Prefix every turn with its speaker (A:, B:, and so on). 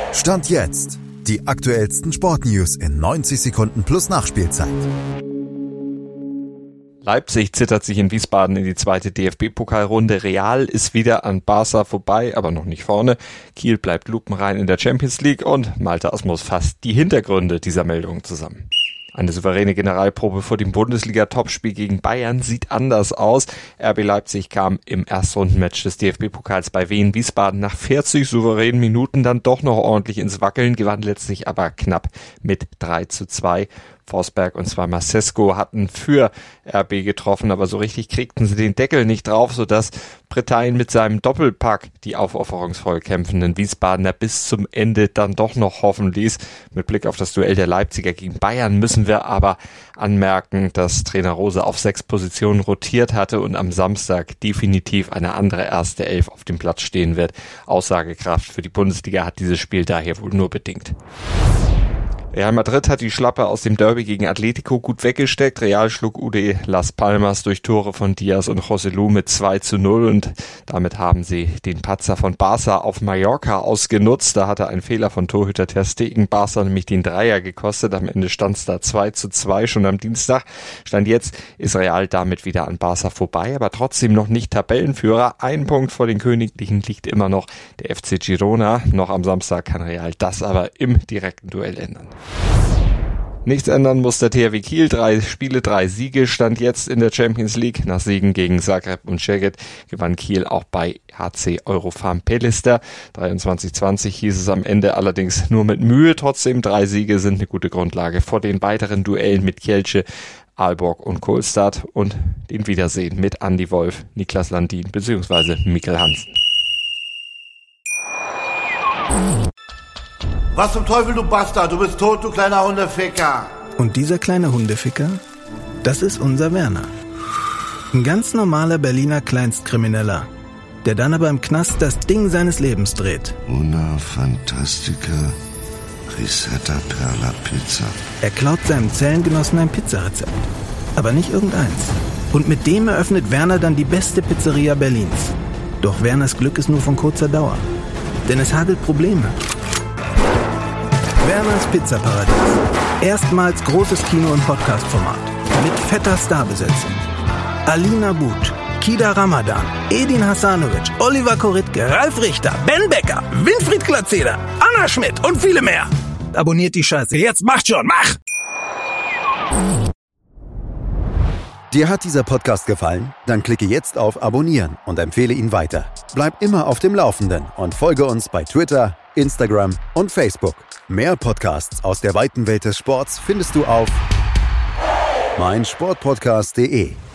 A: Stand jetzt. Die aktuellsten Sportnews in 90 Sekunden plus Nachspielzeit.
B: Leipzig zittert sich in Wiesbaden in die zweite DFB-Pokalrunde. Real ist wieder an Barca vorbei, aber noch nicht vorne. Kiel bleibt lupenrein in der Champions League und Malte Asmus fasst die Hintergründe dieser Meldung zusammen. Eine souveräne Generalprobe vor dem Bundesliga-Topspiel gegen Bayern sieht anders aus. RB Leipzig kam im Erstrundenmatch des DFB-Pokals bei Wien Wiesbaden nach 40 souveränen Minuten dann doch noch ordentlich ins Wackeln, gewann letztlich aber knapp mit 3:2. Forsberg und zweimal Sesko hatten für RB getroffen, aber so richtig kriegten sie den Deckel nicht drauf, sodass Bretein mit seinem Doppelpack die aufopferungsvoll kämpfenden Wiesbadener bis zum Ende dann doch noch hoffen ließ. Mit Blick auf das Duell der Leipziger gegen Bayern müssen wir aber anmerken, dass Trainer Rose auf 6 Positionen rotiert hatte und am Samstag definitiv eine andere erste Elf auf dem Platz stehen wird. Aussagekraft für die Bundesliga hat dieses Spiel daher wohl nur bedingt. Real Madrid hat die Schlappe aus dem Derby gegen Atletico gut weggesteckt. Real schlug UD Las Palmas durch Tore von Diaz und Joselu mit 2:0 und damit haben sie den Patzer von Barca auf Mallorca ausgenutzt. Da hatte ein Fehler von Torhüter Ter Stegen Barca nämlich den Dreier gekostet. Am Ende stand es da 2:2 schon am Dienstag. Stand jetzt ist Real damit wieder an Barca vorbei, aber trotzdem noch nicht Tabellenführer. Ein Punkt vor den Königlichen liegt immer noch der FC Girona. Noch am Samstag kann Real das aber im direkten Duell ändern. Nichts ändern muss der THW Kiel. 3 Spiele, 3 Siege, stand jetzt in der Champions League. Nach Siegen gegen Zagreb und Szeged gewann Kiel auch bei HC Eurofarm Pelister. 23:20 hieß es am Ende allerdings nur mit Mühe. Trotzdem 3 Siege sind eine gute Grundlage vor den weiteren Duellen mit Kielce, Aalborg und Kohlstad und den Wiedersehen mit Andi Wolf, Niklas Landin bzw. Mikkel Hansen.
C: Was zum Teufel, du Bastard? Du bist tot, du kleiner Hundeficker.
D: Und dieser kleine Hundeficker, das ist unser Werner. Ein ganz normaler Berliner Kleinstkrimineller, der dann aber im Knast das Ding seines Lebens dreht.
E: Una Fantastica Risetta Perla Pizza.
D: Er klaut seinem Zellengenossen ein Pizzarezept, aber nicht irgendeins. Und mit dem eröffnet Werner dann die beste Pizzeria Berlins. Doch Werners Glück ist nur von kurzer Dauer, denn es hagelt Probleme. Werners Pizzaparadies. Erstmals großes Kino- und Podcast-Format. Mit fetter Starbesetzung. Alina But, Kida Ramadan, Edin Hasanovic, Oliver Koritke, Ralf Richter, Ben Becker, Winfried Glatzeder, Anna Schmidt und viele mehr. Abonniert die Scheiße. Jetzt macht schon, mach!
A: Dir hat dieser Podcast gefallen? Dann klicke jetzt auf Abonnieren und empfehle ihn weiter. Bleib immer auf dem Laufenden und folge uns bei Twitter, Instagram und Facebook. Mehr Podcasts aus der weiten Welt des Sports findest du auf meinsportpodcast.de.